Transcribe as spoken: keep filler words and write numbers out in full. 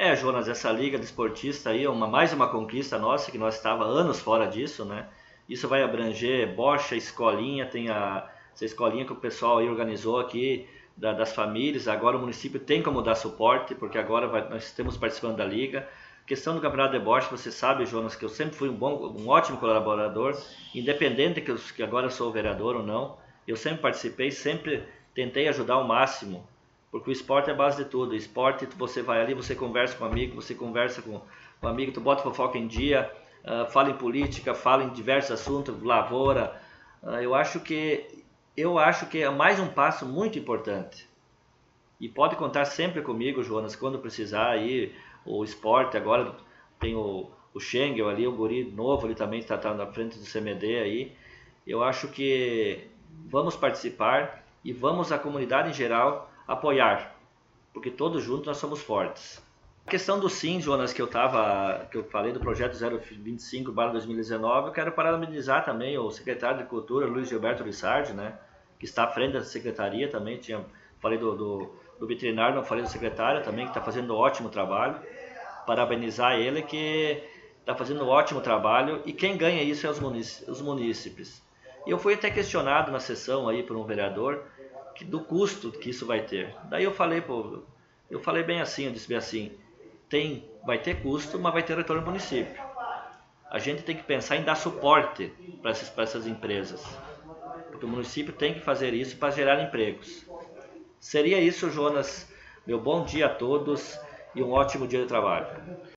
É, Jonas, essa liga desportista aí é uma, mais uma conquista nossa, que nós estava anos fora disso, né? Isso vai abranger bocha, escolinha, tem a, essa escolinha que o pessoal aí organizou aqui, da- das famílias. Agora o município tem como dar suporte, porque agora vai- nós estamos participando da liga. Questão do campeonato de bocha, você sabe, Jonas, que eu sempre fui um bom, um ótimo colaborador, independente que, eu, que agora eu sou vereador ou não. Eu sempre participei, sempre tentei ajudar ao máximo, porque o esporte é a base de tudo. O esporte, você vai ali, você conversa com um amigo, você conversa com um amigo, tu bota fofoca em dia, uh, fala em política, fala em diversos assuntos, lavoura. Uh, eu acho que eu acho que é mais um passo muito importante. E pode contar sempre comigo, Jonas, quando precisar aí. O esporte agora tem o, o Schengel ali, o guri novo ali também está tá na frente do C M D aí. Eu acho que vamos participar e vamos a comunidade em geral apoiar, porque todos juntos nós somos fortes. A questão do sim, Jonas, que eu tava, que eu falei do projeto zero vinte e cinco barra dois mil e dezenove, eu quero parabenizar também o secretário de Cultura, Luiz Gilberto Lissardi, né, que está à frente da secretaria também. Tinha, falei do, do, do veterinário, não falei do secretário também, que está fazendo um ótimo trabalho. Parabenizar ele, que está fazendo um ótimo trabalho, e quem ganha isso é os munícipes. Os munícipes. E eu fui até questionado na sessão aí por um vereador que, do custo que isso vai ter. Daí eu falei, pô, eu falei bem assim, eu disse bem assim, tem, vai ter custo, mas vai ter retorno no município. A gente tem que pensar em dar suporte para essas, para essas empresas, porque o município tem que fazer isso para gerar empregos. Seria isso, Jonas. Meu bom dia a todos e um ótimo dia de trabalho.